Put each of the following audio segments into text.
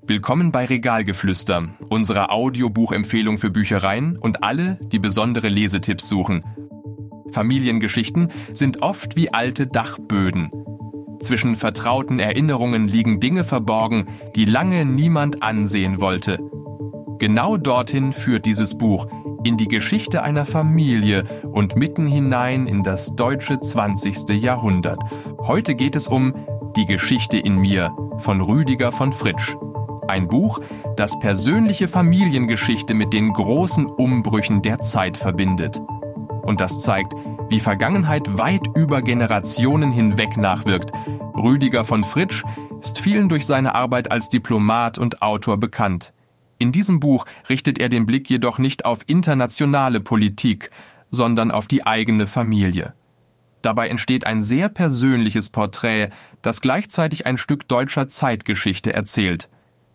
Willkommen bei Regalgeflüster, unserer Audiobuchempfehlung für Büchereien und alle, die besondere Lesetipps suchen. Familiengeschichten sind oft wie alte Dachböden. Zwischen vertrauten Erinnerungen liegen Dinge verborgen, die lange niemand ansehen wollte. Genau dorthin führt dieses Buch, in die Geschichte einer Familie und mitten hinein in das deutsche 20. Jahrhundert. Heute geht es um Die Geschichte in mir von Rüdiger von Fritsch. Ein Buch, das persönliche Familiengeschichte mit den großen Umbrüchen der Zeit verbindet. Und das zeigt, wie Vergangenheit weit über Generationen hinweg nachwirkt. Rüdiger von Fritsch ist vielen durch seine Arbeit als Diplomat und Autor bekannt. In diesem Buch richtet er den Blick jedoch nicht auf internationale Politik, sondern auf die eigene Familie. Dabei entsteht ein sehr persönliches Porträt, das gleichzeitig ein Stück deutscher Zeitgeschichte erzählt.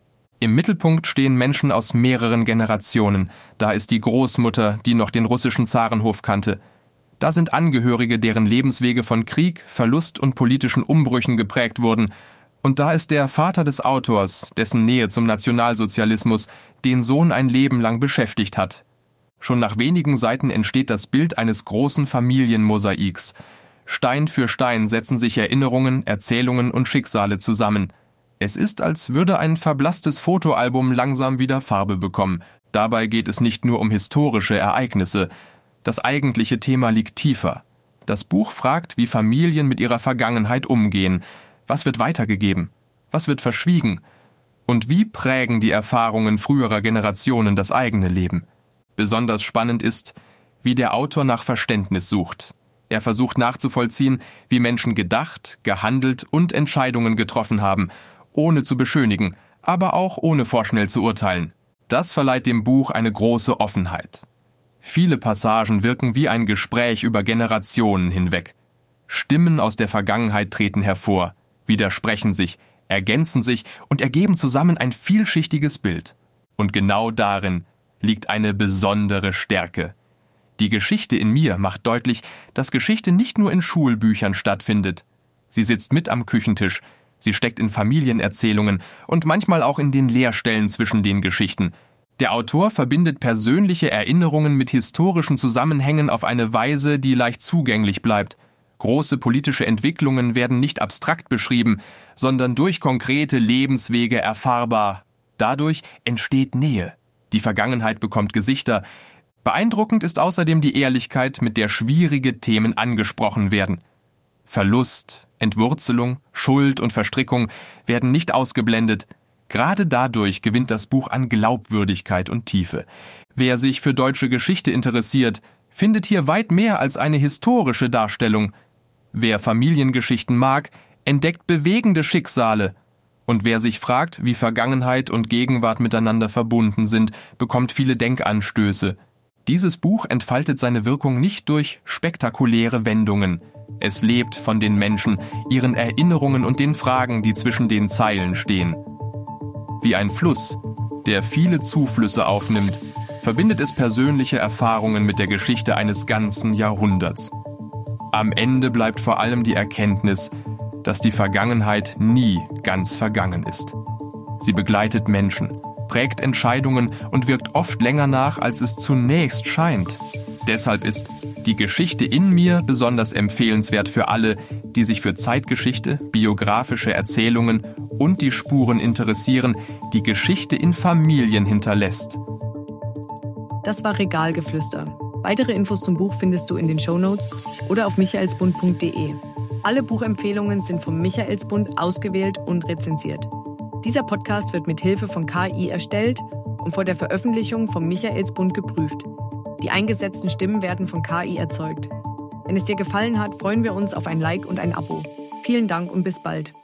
Im Mittelpunkt stehen Menschen aus mehreren Generationen. Da ist die Großmutter, die noch den russischen Zarenhof kannte. Da sind Angehörige, deren Lebenswege von Krieg, Verlust und politischen Umbrüchen geprägt wurden. Und da ist der Vater des Autors, dessen Nähe zum Nationalsozialismus den Sohn ein Leben lang beschäftigt hat. Schon nach wenigen Seiten entsteht das Bild eines großen Familienmosaiks. Stein für Stein setzen sich Erinnerungen, Erzählungen und Schicksale zusammen. Es ist, als würde ein verblasstes Fotoalbum langsam wieder Farbe bekommen. Dabei geht es nicht nur um historische Ereignisse. Das eigentliche Thema liegt tiefer. Das Buch fragt, wie Familien mit ihrer Vergangenheit umgehen. Was wird weitergegeben? Was wird verschwiegen? Und wie prägen die Erfahrungen früherer Generationen das eigene Leben? Besonders spannend ist, wie der Autor nach Verständnis sucht. Er versucht nachzuvollziehen, wie Menschen gedacht, gehandelt und Entscheidungen getroffen haben, ohne zu beschönigen, aber auch ohne vorschnell zu urteilen. Das verleiht dem Buch eine große Offenheit. Viele Passagen wirken wie ein Gespräch über Generationen hinweg. Stimmen aus der Vergangenheit treten hervor, widersprechen sich, ergänzen sich und ergeben zusammen ein vielschichtiges Bild. Und genau darin liegt eine besondere Stärke. Die Geschichte in mir macht deutlich, dass Geschichte nicht nur in Schulbüchern stattfindet. Sie sitzt mit am Küchentisch, sie steckt in Familienerzählungen und manchmal auch in den Leerstellen zwischen den Geschichten. Der Autor verbindet persönliche Erinnerungen mit historischen Zusammenhängen auf eine Weise, die leicht zugänglich bleibt. Große politische Entwicklungen werden nicht abstrakt beschrieben, sondern durch konkrete Lebenswege erfahrbar. Dadurch entsteht Nähe. Die Vergangenheit bekommt Gesichter. Beeindruckend ist außerdem die Ehrlichkeit, mit der schwierige Themen angesprochen werden. Verlust, Entwurzelung, Schuld und Verstrickung werden nicht ausgeblendet. Gerade dadurch gewinnt das Buch an Glaubwürdigkeit und Tiefe. Wer sich für deutsche Geschichte interessiert, findet hier weit mehr als eine historische Darstellung. Wer Familiengeschichten mag, entdeckt bewegende Schicksale. Und wer sich fragt, wie Vergangenheit und Gegenwart miteinander verbunden sind, bekommt viele Denkanstöße. Dieses Buch entfaltet seine Wirkung nicht durch spektakuläre Wendungen. Es lebt von den Menschen, ihren Erinnerungen und den Fragen, die zwischen den Zeilen stehen. Wie ein Fluss, der viele Zuflüsse aufnimmt, verbindet es persönliche Erfahrungen mit der Geschichte eines ganzen Jahrhunderts. Am Ende bleibt vor allem die Erkenntnis, dass die Vergangenheit nie ganz vergangen ist. Sie begleitet Menschen, prägt Entscheidungen und wirkt oft länger nach, als es zunächst scheint. Deshalb ist Die Geschichte in mir besonders empfehlenswert für alle, die sich für Zeitgeschichte, biografische Erzählungen und die Spuren interessieren, die Geschichte in Familien hinterlässt. Das war Regalgeflüster. Weitere Infos zum Buch findest du in den Shownotes oder auf michaelsbund.de. Alle Buchempfehlungen sind vom Michaelsbund ausgewählt und rezensiert. Dieser Podcast wird mit Hilfe von KI erstellt und vor der Veröffentlichung vom Michaelsbund geprüft. Die eingesetzten Stimmen werden von KI erzeugt. Wenn es dir gefallen hat, freuen wir uns auf ein Like und ein Abo. Vielen Dank und bis bald.